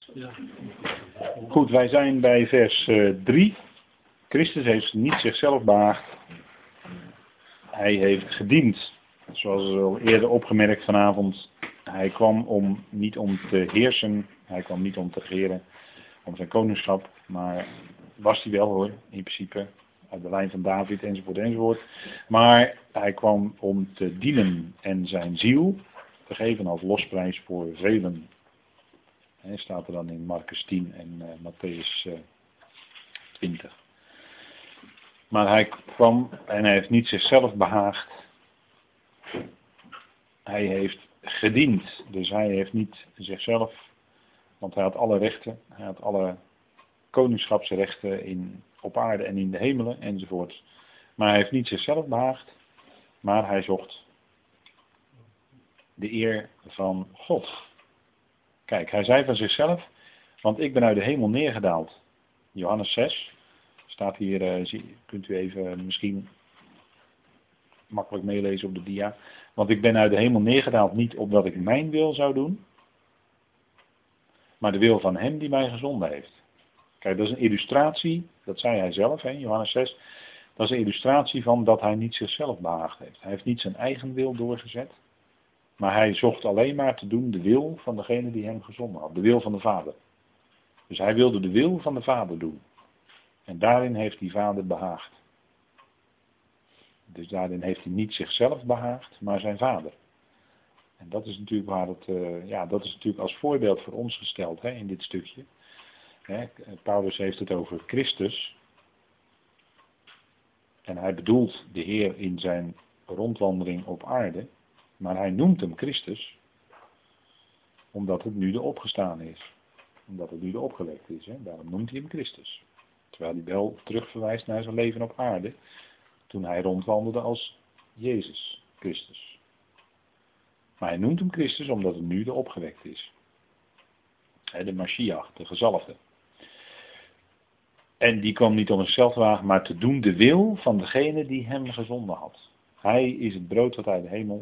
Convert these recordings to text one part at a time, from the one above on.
Ja. Goed, wij zijn bij vers 3. Christus heeft niet zichzelf behaagd. Hij heeft gediend. Zoals al eerder opgemerkt vanavond. Hij kwam niet om te heersen. Hij kwam niet om te regeren. Om zijn koningschap. Maar was hij wel hoor, in principe. Uit de lijn van David enzovoort enzovoort. Maar hij kwam om te dienen en zijn ziel te geven als losprijs voor velen. He, staat er dan in Marcus 10 en Matthäus 20. Maar hij kwam en hij heeft niet zichzelf behaagd. Hij heeft gediend. Dus hij heeft niet zichzelf, want hij had alle rechten. Hij had alle koningschapsrechten op aarde en in de hemelen enzovoort. Maar hij heeft niet zichzelf behaagd. Maar hij zocht de eer van God. Kijk, hij zei van zichzelf, want ik ben uit de hemel neergedaald. Johannes 6, staat hier, kunt u even misschien makkelijk meelezen op de dia. Want ik ben uit de hemel neergedaald niet opdat ik mijn wil zou doen, maar de wil van hem die mij gezonden heeft. Kijk, dat is een illustratie, dat zei hij zelf, Johannes 6. Dat is een illustratie van dat hij niet zichzelf behaagd heeft. Hij heeft niet zijn eigen wil doorgezet. Maar hij zocht alleen maar te doen de wil van degene die hem gezonden had. De wil van de Vader. Dus hij wilde de wil van de Vader doen. En daarin heeft die Vader behaagd. Dus daarin heeft hij niet zichzelf behaagd, maar zijn Vader. En dat is natuurlijk waar dat is natuurlijk als voorbeeld voor ons gesteld in dit stukje. Paulus heeft het over Christus. En hij bedoelt de Heer in zijn rondwandeling op aarde. Maar hij noemt hem Christus, omdat het nu de opgestane is. Omdat het nu de opgewekt is. Daarom noemt hij hem Christus. Terwijl hij wel terugverwijst naar zijn leven op aarde, toen hij rondwandelde als Jezus Christus. Maar hij noemt hem Christus, omdat het nu de opgewekt is. De Mashiach, de gezalfde. En die kwam niet om zichzelf te wagen, maar te doen de wil van degene die hem gezonden had. Hij is het brood dat uit de hemel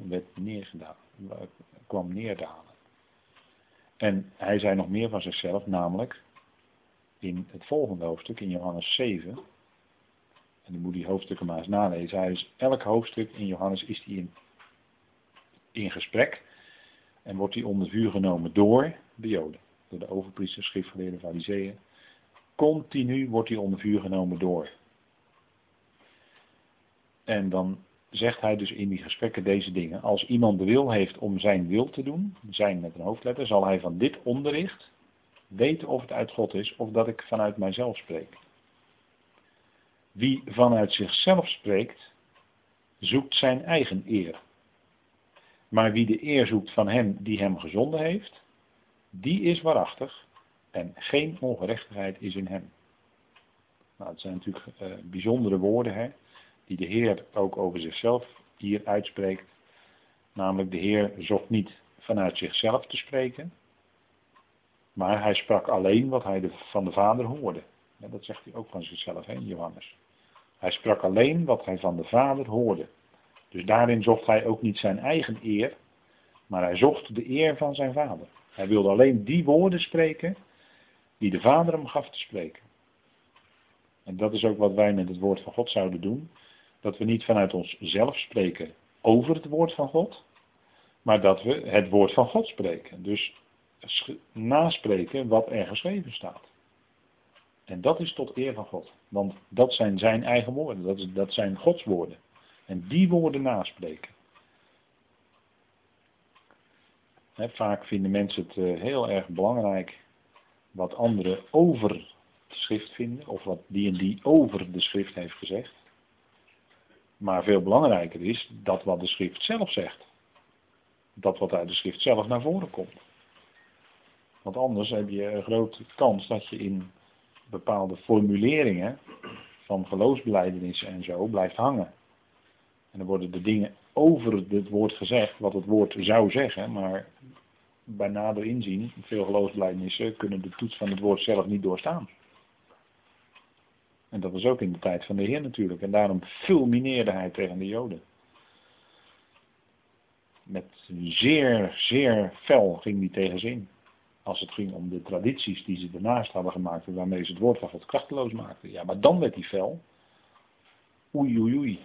kwam neerdalen. En hij zei nog meer van zichzelf, namelijk in het volgende hoofdstuk, in Johannes 7. En dan moet die hoofdstukken maar eens nalezen. Hij is, elk hoofdstuk in Johannes is hij in gesprek. En wordt hij onder vuur genomen door de Joden. Door de overpriesters, schriftgeleerden, farizeeën. Continu wordt hij onder vuur genomen door. En dan zegt hij dus in die gesprekken deze dingen. Als iemand de wil heeft om zijn wil te doen, zijn met een hoofdletter, zal hij van dit onderricht weten of het uit God is of dat ik vanuit mijzelf spreek. Wie vanuit zichzelf spreekt, zoekt zijn eigen eer. Maar wie de eer zoekt van hem die hem gezonden heeft, die is waarachtig en geen ongerechtigheid is in hem. Nou, het zijn natuurlijk bijzondere woorden, die de Heer ook over zichzelf hier uitspreekt. Namelijk, de Heer zocht niet vanuit zichzelf te spreken, maar hij sprak alleen wat hij van de Vader hoorde. Ja, dat zegt hij ook van zichzelf, Johannes. Hij sprak alleen wat hij van de Vader hoorde. Dus daarin zocht hij ook niet zijn eigen eer, maar hij zocht de eer van zijn Vader. Hij wilde alleen die woorden spreken die de Vader hem gaf te spreken. En dat is ook wat wij met het woord van God zouden doen. Dat we niet vanuit onszelf spreken over het woord van God, maar dat we het woord van God spreken. Dus naspreken wat er geschreven staat. En dat is tot eer van God. Want dat zijn zijn eigen woorden. Dat zijn Gods woorden. En die woorden naspreken. Vaak vinden mensen het heel erg belangrijk wat anderen over de schrift vinden. Of wat die en die over de schrift heeft gezegd. Maar veel belangrijker is dat wat de schrift zelf zegt. Dat wat uit de schrift zelf naar voren komt. Want anders heb je een grote kans dat je in bepaalde formuleringen van geloofsbelijdenissen en zo blijft hangen. En dan worden de dingen over het woord gezegd, wat het woord zou zeggen, maar bij nader inzien, veel geloofsbelijdenissen kunnen de toets van het woord zelf niet doorstaan. En dat was ook in de tijd van de Heer natuurlijk. En daarom fulmineerde hij tegen de Joden. Met zeer, zeer fel ging hij tegen ze in. Als het ging om de tradities die ze daarnaast hadden gemaakt en waarmee ze het woord van God krachteloos maakten. Ja, maar dan werd hij fel. Oei, oei, oei.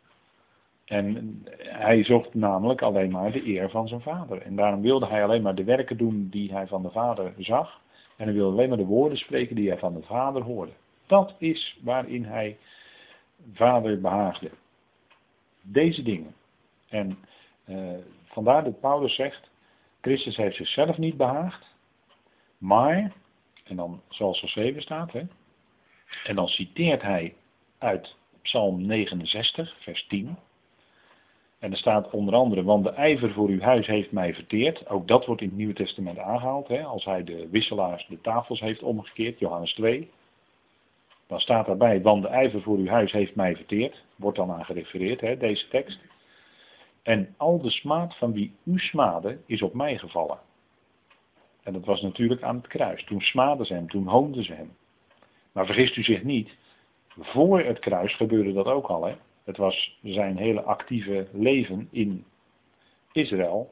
En hij zocht namelijk alleen maar de eer van zijn vader. En daarom wilde hij alleen maar de werken doen die hij van de vader zag. En hij wilde alleen maar de woorden spreken die hij van de vader hoorde. Dat is waarin hij vader behaagde. Deze dingen. En vandaar dat Paulus zegt, Christus heeft zichzelf niet behaagd. Maar, en dan zoals geschreven staat, hè, en dan citeert hij uit Psalm 69, vers 10. En er staat onder andere, want de ijver voor uw huis heeft mij verteerd. Ook dat wordt in het Nieuwe Testament aangehaald. Hè, als hij de wisselaars, de tafels heeft omgekeerd, Johannes 2. Dan staat daarbij, want de ijver voor uw huis heeft mij verteerd. Wordt dan aan gerefereerd, hè, deze tekst. En al de smaad van wie u smaadde, is op mij gevallen. En dat was natuurlijk aan het kruis. Toen smaadden ze hem, toen hoonden ze hem. Maar vergist u zich niet, voor het kruis gebeurde dat ook al. Hè. Het was zijn hele actieve leven in Israël.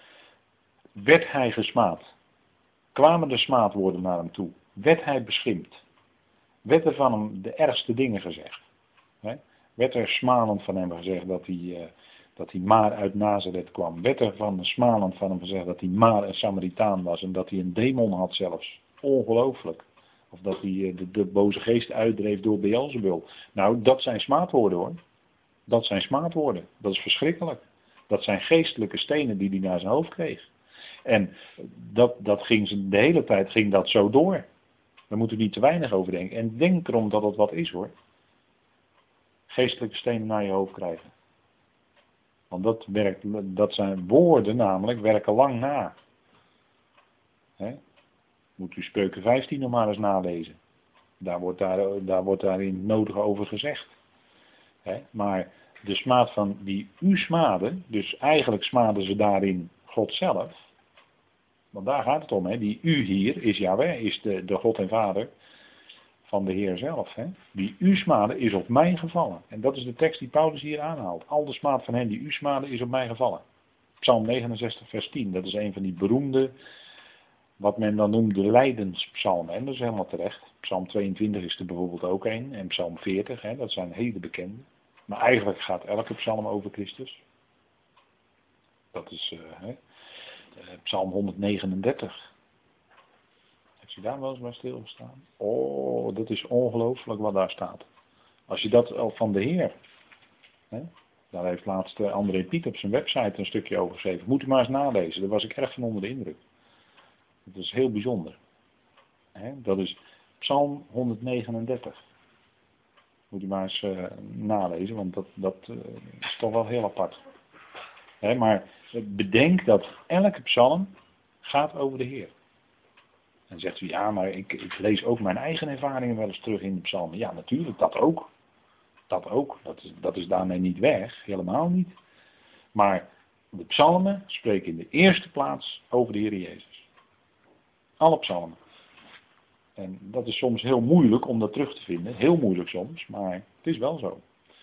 Werd hij gesmaad. Kwamen de smaadwoorden naar hem toe. Werd hij beschimpt. Werd er van hem de ergste dingen gezegd. Hè. Werd er smalend van hem gezegd dat hij maar uit Nazareth kwam. Werd er smalend van hem gezegd dat hij maar een Samaritaan was. En dat hij een demon had zelfs. Ongelooflijk. Of dat hij de boze geest uitdreef door Beelzebul. Nou, dat zijn smaadwoorden hoor. Dat zijn smaadwoorden. Dat is verschrikkelijk. Dat zijn geestelijke stenen die hij naar zijn hoofd kreeg. En dat ging de hele tijd ging dat zo door. Daar moeten we niet te weinig over denken. En denk erom dat het wat is hoor. Geestelijke stenen naar je hoofd krijgen. Want dat zijn woorden namelijk, werken lang na. Hè? Moet u Spreuken 15 nog maar eens nalezen. Daar wordt daarin het nodige over gezegd. Hè? Maar de smaad van die u smaden, dus eigenlijk smaden ze daarin God zelf. Want daar gaat het om, hè? Die u hier is Yahweh, is de God en Vader van de Heer zelf. Hè? Die u smaden is op mij gevallen. En dat is de tekst die Paulus hier aanhaalt. Al de smaad van hen die u smaden is op mij gevallen. Psalm 69 vers 10, dat is een van die beroemde, wat men dan noemt de lijdenspsalmen. En dat is helemaal terecht. Psalm 22 is er bijvoorbeeld ook een. En Psalm 40, hè, dat zijn hele bekende. Maar eigenlijk gaat elke psalm over Christus. Dat is Psalm 139. Heeft u daar wel eens bij stilgestaan? Oh, dat is ongelooflijk wat daar staat. Als je dat van de Heer. Hè, daar heeft laatst André Piet op zijn website een stukje over geschreven. Moet u maar eens nalezen. Daar was ik erg van onder de indruk. Dat is heel bijzonder. Dat is Psalm 139. Moet u maar eens nalezen, want dat is toch wel heel apart. Maar bedenk dat elke psalm gaat over de Heer. En zegt u, ja, maar ik lees ook mijn eigen ervaringen wel eens terug in de psalmen. Ja, natuurlijk, dat ook. Dat ook. Dat is daarmee niet weg, helemaal niet. Maar de psalmen spreken in de eerste plaats over de Heer Jezus. Alle psalmen. En dat is soms heel moeilijk om dat terug te vinden. Heel moeilijk soms, maar het is wel zo.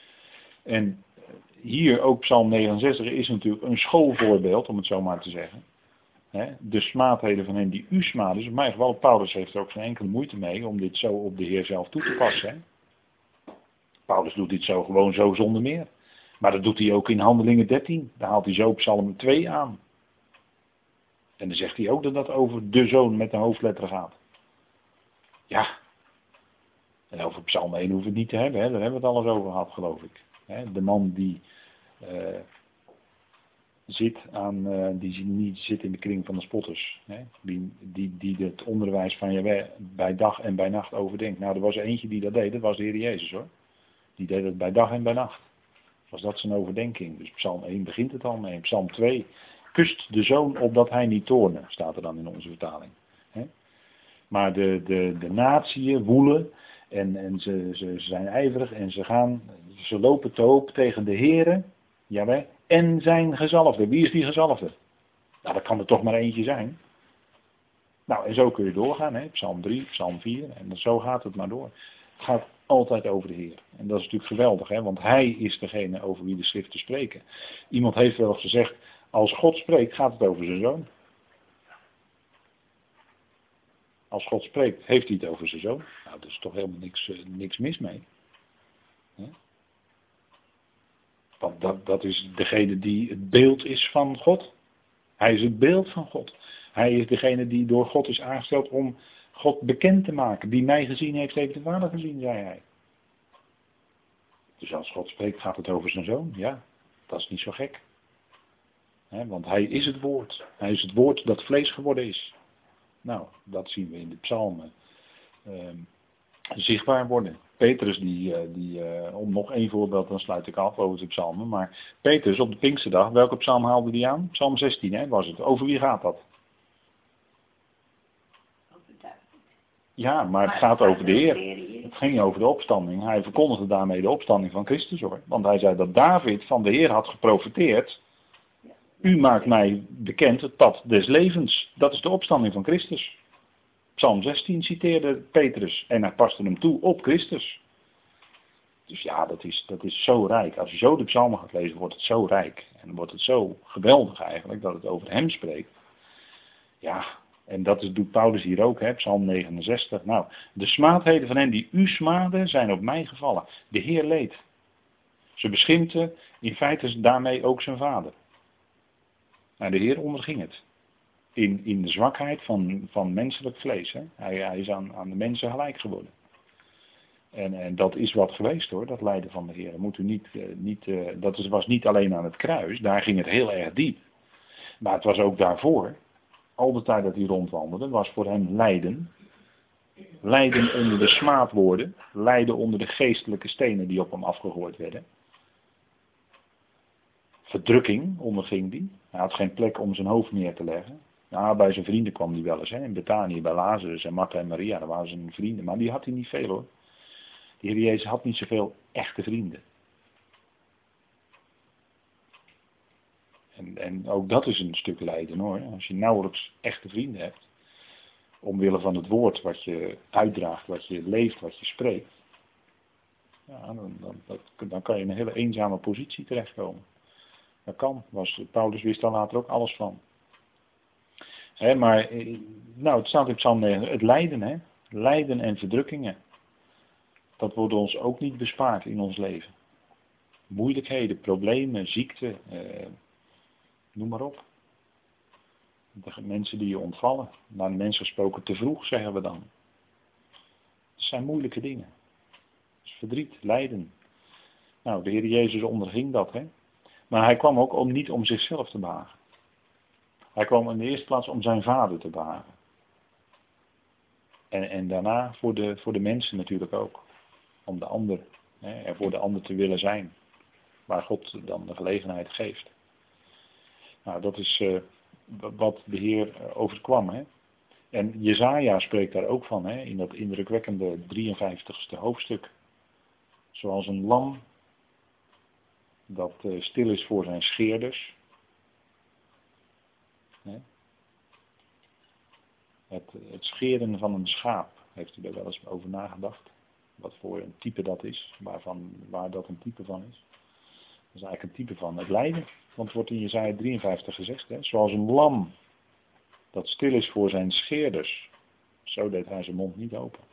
En hier ook Psalm 69 is natuurlijk een schoolvoorbeeld, om het zo maar te zeggen. De smaadheden van hen die u smaden. Dus in mijn geval, Paulus heeft er ook geen enkele moeite mee om dit zo op de Heer zelf toe te passen. Paulus doet dit zo gewoon zo zonder meer. Maar dat doet hij ook in Handelingen 13. Daar haalt hij zo Psalm 2 aan. En dan zegt hij ook dat dat over de zoon met een hoofdletter gaat. Ja. En over Psalm 1 hoeven we het niet te hebben. Daar hebben we het alles over gehad, geloof ik. De man die niet zit in de kring van de spotters. Die het onderwijs van Jahweh bij dag en bij nacht overdenkt. Nou, er was er eentje die dat deed. Dat was de Heer Jezus hoor. Die deed het bij dag en bij nacht. Was dat zijn overdenking. Dus Psalm 1 begint het al mee. Psalm 2. Kust de zoon opdat hij niet toorne. Staat er dan in onze vertaling. Maar de natieën woelen. En ze zijn ijverig. En ze lopen te hoop tegen de Heere. Jawel. En zijn gezalfde. Wie is die gezalfde? Nou, dat kan er toch maar eentje zijn. Nou, en zo kun je doorgaan. Psalm 3, Psalm 4. En zo gaat het maar door. Het gaat altijd over de Heer. En dat is natuurlijk geweldig. Want Hij is degene over wie de schriften spreken. Iemand heeft wel eens gezegd. Als God spreekt gaat het over zijn zoon. Als God spreekt, heeft hij het over zijn zoon. Nou, er is toch helemaal niks mis mee. Hè? Want dat is degene die het beeld is van God. Hij is het beeld van God. Hij is degene die door God is aangesteld om God bekend te maken. Die mij gezien heeft, heeft de Vader gezien, zei hij. Dus als God spreekt, gaat het over zijn zoon. Ja, dat is niet zo gek. Want hij is het woord. Hij is het woord dat vlees geworden is. Nou, dat zien we in de psalmen zichtbaar worden. Petrus, om nog één voorbeeld, dan sluit ik af over de psalmen. Maar Petrus op de Pinksterdag, welke psalm haalde hij aan? Psalm 16 was het. Over wie gaat dat? Ja, maar het gaat over de Heer. Het ging over de opstanding. Hij verkondigde daarmee de opstanding van Christus hoor. Want hij zei dat David van de Heer had geprofeteerd. U maakt mij bekend het pad des levens. Dat is de opstanding van Christus. Psalm 16 citeerde Petrus en hij paste hem toe op Christus. Dus ja, dat is zo rijk. Als je zo de psalmen gaat lezen, wordt het zo rijk. En dan wordt het zo geweldig eigenlijk dat het over hem spreekt. Ja, en dat doet Paulus hier ook, Psalm 69. Nou, de smaadheden van hen die u smaden zijn op mij gevallen. De Heer leed. Ze beschimpte in feite daarmee ook zijn vader. Nou, de Heer onderging het. In de zwakheid van menselijk vlees. Hè. Hij is aan de mensen gelijk geworden. En dat is wat geweest hoor, dat lijden van de Heer. Moet u was niet alleen aan het kruis, daar ging het heel erg diep. Maar het was ook daarvoor, al de tijd dat hij rondwandelde, was voor hem lijden. Lijden onder de smaadwoorden, lijden onder de geestelijke stenen die op hem afgegooid werden. Verdrukking onderging hij. Hij had geen plek om zijn hoofd neer te leggen. Nou, bij zijn vrienden kwam hij wel eens. In Betanië, bij Lazarus en Martha en Maria, dat waren zijn vrienden. Maar die had hij niet veel hoor. De Heer Jezus had niet zoveel echte vrienden. En ook dat is een stuk lijden hoor. Als je nauwelijks echte vrienden hebt. Omwille van het woord wat je uitdraagt, wat je leeft, wat je spreekt. Ja, dan kan je in een hele eenzame positie terechtkomen. Dat kan. Paulus wist daar later ook alles van. Maar het staat in Psalm 9, het lijden, lijden en verdrukkingen. Dat wordt ons ook niet bespaard in ons leven. Moeilijkheden, problemen, ziekte, noem maar op. De mensen die je ontvallen, naar de mensen gesproken te vroeg, zeggen we dan. Het zijn moeilijke dingen. Het is verdriet, lijden. Nou, de Heer Jezus onderging dat, Maar hij kwam ook niet om zichzelf te behagen. Hij kwam in de eerste plaats om zijn vader te behagen. En daarna voor de mensen natuurlijk ook. Om de ander, er voor de ander te willen zijn. Waar God dan de gelegenheid geeft. Nou, dat is wat de Heer overkwam. En Jesaja spreekt daar ook van, in dat indrukwekkende 53ste hoofdstuk. Zoals een lam dat stil is voor zijn scheerders. Het scheren van een schaap, heeft u er wel eens over nagedacht? Wat voor een type dat is, waar dat een type van is. Dat is eigenlijk een type van het lijden. Want het wordt in Jesaja 53 gezegd, zoals een lam dat stil is voor zijn scheerders. Zo deed hij zijn mond niet open.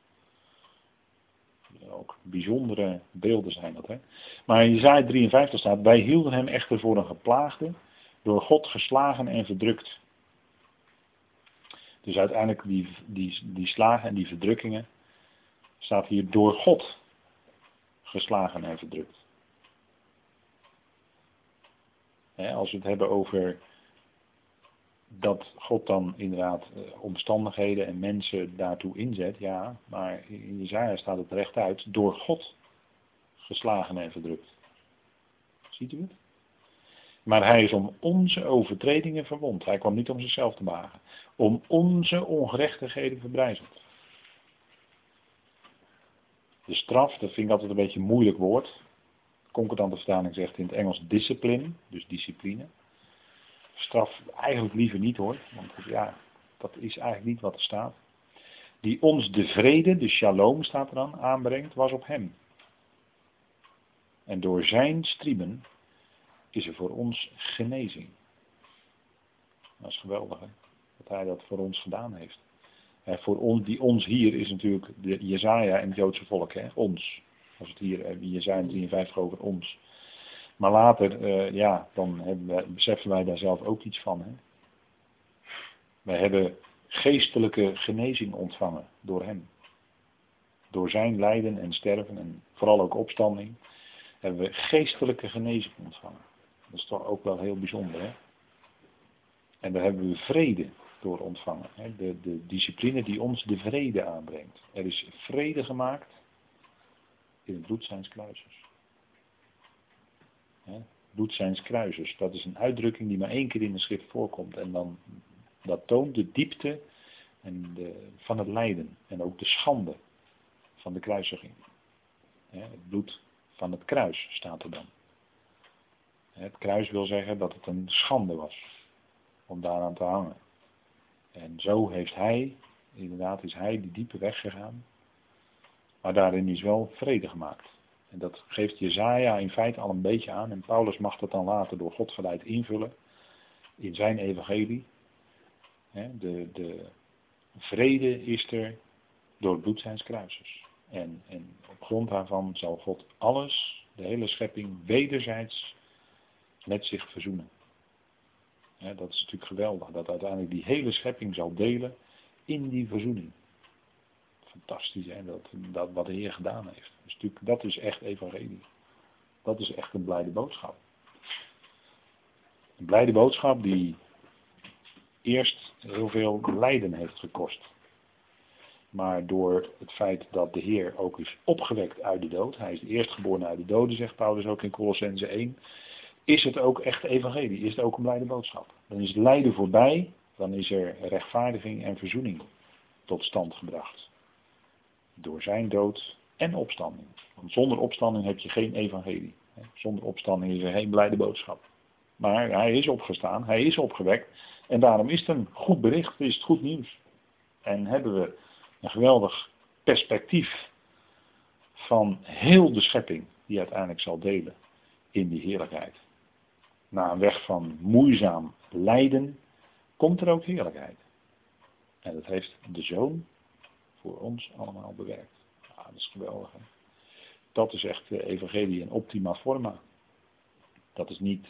Ook bijzondere beelden zijn dat. Maar in Jesaja 53 staat, wij hielden hem echter voor een geplaagde, door God geslagen en verdrukt. Dus uiteindelijk die slagen en die verdrukkingen staat hier door God geslagen en verdrukt. Als we het hebben over dat God dan inderdaad omstandigheden en mensen daartoe inzet, ja, maar in Jesaja staat het rechtuit, door God geslagen en verdrukt. Ziet u het? Maar hij is om onze overtredingen verwond. Hij kwam niet om zichzelf te behagen. Om onze ongerechtigheden verbrijzeld. De straf, dat vind ik altijd een beetje een moeilijk woord. Concordante vertaling zegt in het Engels discipline, dus discipline. Straf eigenlijk liever niet hoor, want ja, dat is eigenlijk niet wat er staat. Die ons de vrede, de shalom staat er dan, aanbrengt, was op hem. En door zijn striemen is er voor ons genezing. Dat is geweldig hè, dat hij dat voor ons gedaan heeft. Voor ons, die ons hier is natuurlijk de Jesaja en het Joodse volk, hè? Ons. Als het hier, Jesaja 53 over ons. Maar later, dan beseffen wij daar zelf ook iets van. Hè? Wij hebben geestelijke genezing ontvangen door hem. Door zijn lijden en sterven en vooral ook opstanding hebben we geestelijke genezing ontvangen. Dat is toch ook wel heel bijzonder. Hè? En daar hebben we vrede door ontvangen. Hè? De discipline die ons de vrede aanbrengt. Er is vrede gemaakt in het bloed zijns kruises. Bloed zijns kruises. Dat is een uitdrukking die maar één keer in de schrift voorkomt. En dan, dat toont de diepte van het lijden. En ook de schande van de kruisiging. Het bloed van het kruis staat er dan. Het kruis wil zeggen dat het een schande was. Om daaraan te hangen. En zo heeft hij, inderdaad is hij die diepe weg gegaan. Maar daarin is wel vrede gemaakt. En dat geeft Jesaja in feite al een beetje aan. En Paulus mag dat dan later door God geleid invullen. In zijn evangelie. De vrede is er door het bloed zijns kruises. En op grond daarvan zal God alles, de hele schepping, wederzijds met zich verzoenen. Dat is natuurlijk geweldig. Dat uiteindelijk die hele schepping zal delen in die verzoening. Fantastisch, hè? Dat wat de Heer gedaan heeft. Dus natuurlijk, dat is echt evangelie. Dat is echt een blijde boodschap. Een blijde boodschap die eerst heel veel lijden heeft gekost. Maar door het feit dat de Heer ook is opgewekt uit de dood. Hij is de eerstgeborene uit de doden, zegt Paulus ook in Kolossenzen 1. Is het ook echt evangelie? Is het ook een blijde boodschap? Dan is het lijden voorbij. Dan is er rechtvaardiging en verzoening tot stand gebracht. Door zijn dood en opstanding. Want zonder opstanding heb je geen evangelie. Zonder opstanding is er geen blijde boodschap. Maar hij is opgestaan, hij is opgewekt. En daarom is het een goed bericht, is het goed nieuws. En hebben we een geweldig perspectief van heel de schepping die uiteindelijk zal delen in die heerlijkheid. Na een weg van moeizaam lijden komt er ook heerlijkheid. En dat heeft de Zoon voor ons allemaal bewerkt. Ja, dat is geweldig. Hè? Dat is echt de evangelie in optima forma. Dat is niet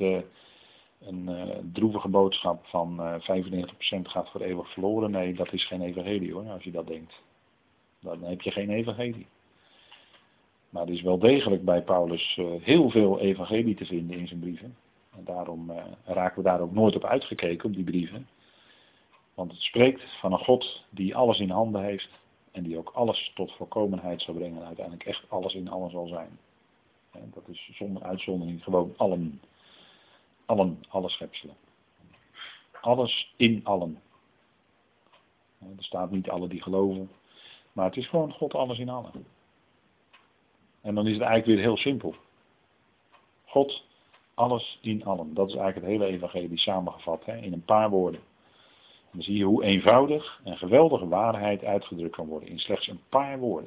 een droevige boodschap van 95% gaat voor eeuwig verloren. Nee, dat is geen evangelie hoor, als je dat denkt. Dan heb je geen evangelie. Maar er is wel degelijk bij Paulus heel veel evangelie te vinden in zijn brieven. En daarom raken we daar ook nooit op uitgekeken, op die brieven. Want het spreekt van een God die alles in handen heeft. En die ook alles tot volkomenheid zal brengen. En uiteindelijk echt alles in allen zal zijn. En dat is zonder uitzondering gewoon allen. Alle schepselen. Alles in allen. Er staat niet alle die geloven. Maar het is gewoon God alles in allen. En dan is het eigenlijk weer heel simpel. God, alles in allen. Dat is eigenlijk het hele evangelie samengevat in een paar woorden. En dan zie je hoe eenvoudig en geweldige waarheid uitgedrukt kan worden in slechts een paar woorden.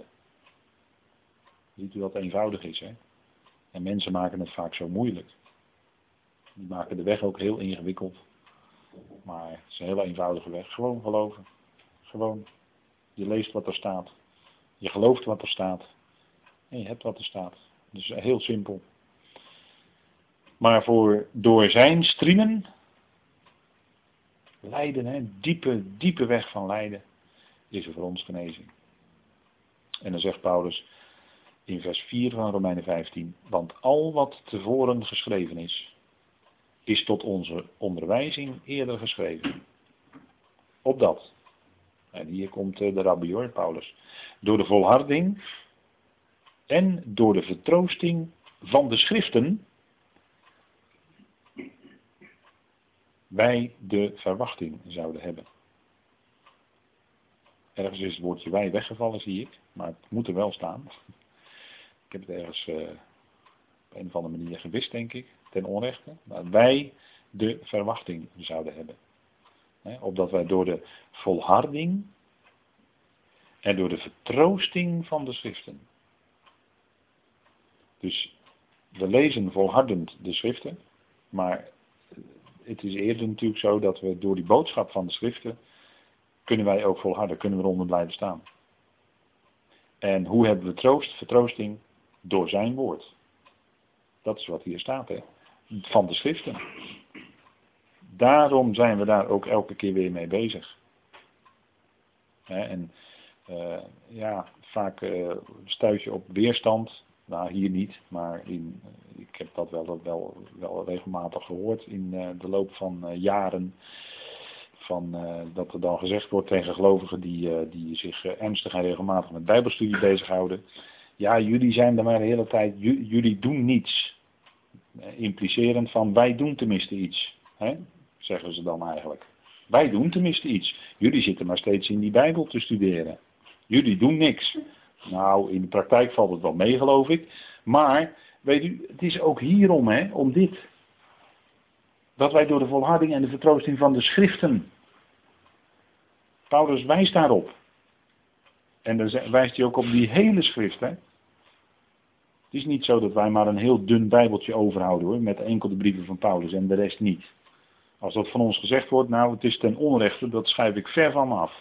Ziet u wat eenvoudig is, hè? En mensen maken het vaak zo moeilijk. Die maken de weg ook heel ingewikkeld. Maar het is een heel eenvoudige weg. Gewoon geloven. Gewoon. Je leest wat er staat. Je gelooft wat er staat. En je hebt wat er staat. Dus heel simpel. Maar door zijn striemen, lijden, diepe weg van lijden, is er voor ons genezing. En dan zegt Paulus in vers 4 van Romeinen 15, want al wat tevoren geschreven is tot onze onderwijzing eerder geschreven. Opdat, en hier komt de rabbi hoor, Paulus, door de volharding en door de vertroosting van de schriften, wij de verwachting zouden hebben. Ergens is het woordje wij weggevallen, zie ik, maar het moet er wel staan. Ik heb het ergens op een of andere manier gewist, denk ik, ten onrechte. Maar wij de verwachting zouden hebben. Opdat wij door de volharding en door de vertroosting van de schriften. Dus we lezen volhardend de schriften, maar het is eerder natuurlijk zo dat we door die boodschap van de schriften kunnen wij ook volharden, kunnen we eronder blijven staan. En hoe hebben we troost? Vertroosting door zijn woord. Dat is wat hier staat, hè? Van de schriften. Daarom zijn we daar ook elke keer weer mee bezig. En vaak stuit je op weerstand. Nou, hier niet, maar ik heb dat wel regelmatig gehoord in de loop van jaren. Dat er dan gezegd wordt tegen gelovigen die zich ernstig en regelmatig met bijbelstudie bezighouden. Ja, jullie zijn er maar de hele tijd, jullie doen niets. Implicerend van wij doen tenminste iets. Hè? Zeggen ze dan eigenlijk. Wij doen tenminste iets. Jullie zitten maar steeds in die Bijbel te studeren. Jullie doen niks. Nou, in de praktijk valt het wel mee, geloof ik. Maar, weet u, het is ook hierom, hè, om dit. Dat wij door de volharding en de vertroosting van de schriften. Paulus wijst daarop. En dan wijst hij ook op die hele schrift, hè. Het is niet zo dat wij maar een heel dun bijbeltje overhouden, hoor, met enkel de brieven van Paulus en de rest niet. Als dat van ons gezegd wordt, nou, het is ten onrechte, dat schrijf ik ver van me af.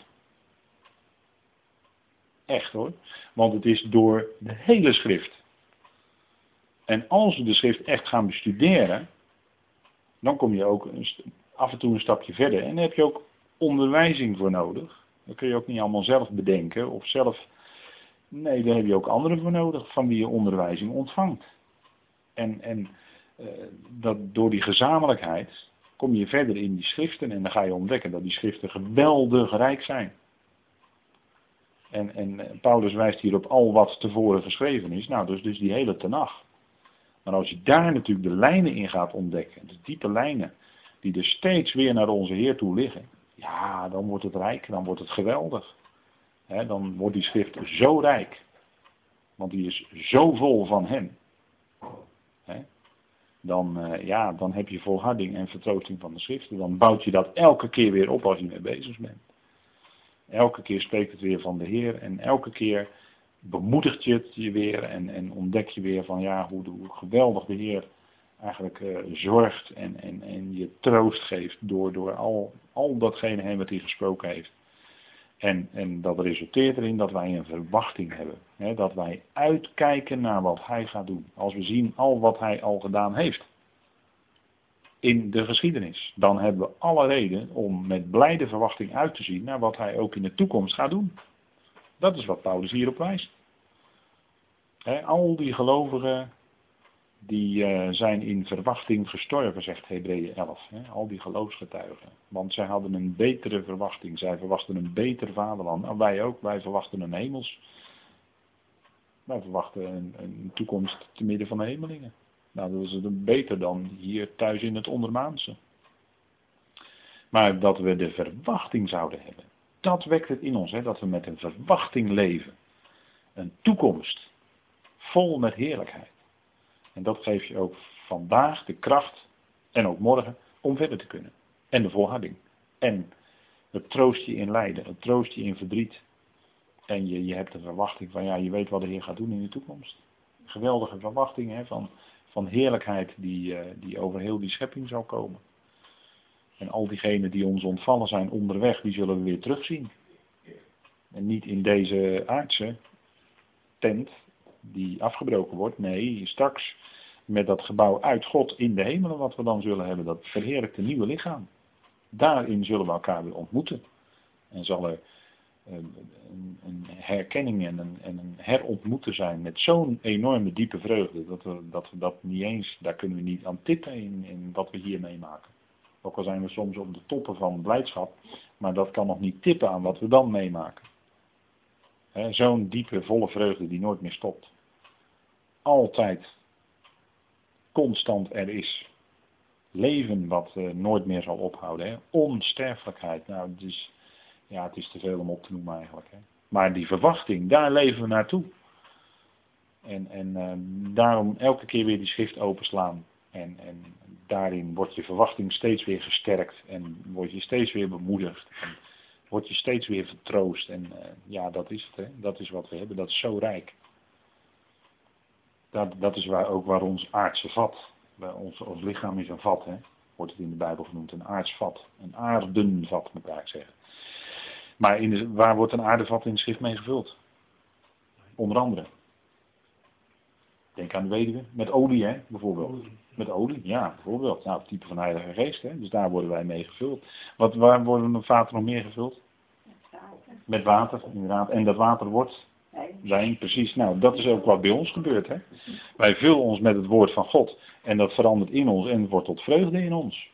Echt, hoor. Want het is door de hele schrift. En als we de schrift echt gaan bestuderen, dan kom je ook af en toe een stapje verder. En daar heb je ook onderwijzing voor nodig. Dat kun je ook niet allemaal zelf bedenken of zelf. Nee, daar heb je ook anderen voor nodig van wie je onderwijzing ontvangt. En dat door die gezamenlijkheid kom je verder in die schriften en dan ga je ontdekken dat die schriften geweldig rijk zijn. En Paulus wijst hier op al wat tevoren geschreven is. Nou, dus die hele Tenach. Maar als je daar natuurlijk de lijnen in gaat ontdekken, de diepe lijnen, die er steeds weer naar onze Heer toe liggen, ja, dan wordt het rijk, dan wordt het geweldig. Dan wordt die schrift zo rijk, want die is zo vol van hem. Dan heb je volharding en vertroosting van de schriften. Dan bouwt je dat elke keer weer op als je mee bezig bent. Elke keer spreekt het weer van de Heer en elke keer bemoedigt je het je weer en ontdek je weer van ja, hoe geweldig de Heer eigenlijk zorgt en je troost geeft door al datgene heen wat hij gesproken heeft. En dat resulteert erin dat wij een verwachting hebben. Hè, dat wij uitkijken naar wat hij gaat doen. Als we zien al wat hij al gedaan heeft. In de geschiedenis. Dan hebben we alle reden om met blijde verwachting uit te zien naar wat hij ook in de toekomst gaat doen. Dat is wat Paulus hierop wijst. Hè, al die gelovigen die zijn in verwachting gestorven, zegt Hebreeën 11. Hè, al die geloofsgetuigen. Want zij hadden een betere verwachting. Zij verwachten een beter vaderland. Nou, wij ook. Wij verwachten een hemels. Wij verwachten een toekomst te midden van de hemelingen. Nou, dat is het beter dan hier thuis in het ondermaanse. Maar dat we de verwachting zouden hebben. Dat wekt het in ons. Hè, dat we met een verwachting leven. Een toekomst. Vol met heerlijkheid. En dat geeft je ook vandaag de kracht, en ook morgen, om verder te kunnen. En de volharding. En het troost je in lijden, het troost je in verdriet. En je hebt de verwachting van, ja, je weet wat de Heer gaat doen in de toekomst. Geweldige verwachting hè, van heerlijkheid die over heel die schepping zal komen. En al diegenen die ons ontvallen zijn onderweg, die zullen we weer terugzien. En niet in deze aardse tent die afgebroken wordt. Nee, straks met dat gebouw uit God in de hemelen wat we dan zullen hebben. Dat verheerlijkte nieuwe lichaam. Daarin zullen we elkaar weer ontmoeten. En zal er een herkenning en een herontmoeten zijn met zo'n enorme diepe vreugde. Dat we dat niet eens, daar kunnen we niet aan tippen in wat we hier meemaken. Ook al zijn we soms op de toppen van blijdschap. Maar dat kan nog niet tippen aan wat we dan meemaken. Zo'n diepe, volle vreugde die nooit meer stopt. Altijd constant er is. Leven wat nooit meer zal ophouden. Hè. Onsterfelijkheid. Nou, het is te veel om op te noemen eigenlijk. Hè. Maar die verwachting, daar leven we naartoe. En daarom elke keer weer die schrift openslaan. En daarin wordt je verwachting steeds weer gesterkt. En word je steeds weer bemoedigd. En word je steeds weer vertroost. En dat is het. Hè. Dat is wat we hebben. Dat is zo rijk. Dat is waar ons aardse vat. Ons lichaam is een vat. Hè. Wordt het in de Bijbel genoemd. Een aards vat. Een aardenvat moet ik eigenlijk zeggen. Maar waar wordt een aardevat in de schrift mee gevuld? Onder andere. Denk aan de weduwe. Met olie, hè, bijvoorbeeld. Met olie, ja, bijvoorbeeld. Nou, het type van de Heilige Geest, hè. Dus daar worden wij mee gevuld. Waar worden de vaten nog meer gevuld? Met water, inderdaad. En dat water wordt wijn, precies. Nou, dat is ook wat bij ons gebeurt, hè. Wij vullen ons met het woord van God. En dat verandert in ons en wordt tot vreugde in ons.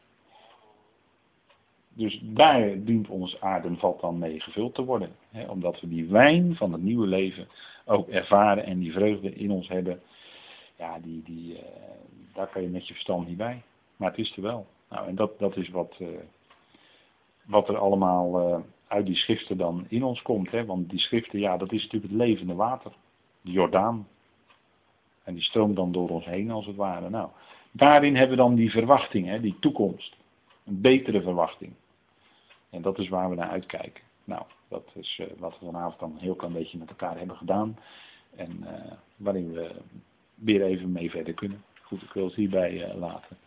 Dus daar dient ons aardenvat dan mee gevuld te worden. Hè, omdat we die wijn van het nieuwe leven ook ervaren en die vreugde in ons hebben. Ja, daar kan je met je verstand niet bij. Maar het is er wel. Nou, en dat is wat er allemaal uit die schriften dan in ons komt. Hè? Want die schriften, ja, dat is natuurlijk het levende water. De Jordaan. En die stroomt dan door ons heen als het ware. Nou, daarin hebben we dan die verwachting, hè? Die toekomst. Een betere verwachting. En dat is waar we naar uitkijken. Nou, dat is wat we vanavond dan een heel klein beetje met elkaar hebben gedaan. En waarin we weer even mee verder kunnen. Goed, ik wil het hierbij laten.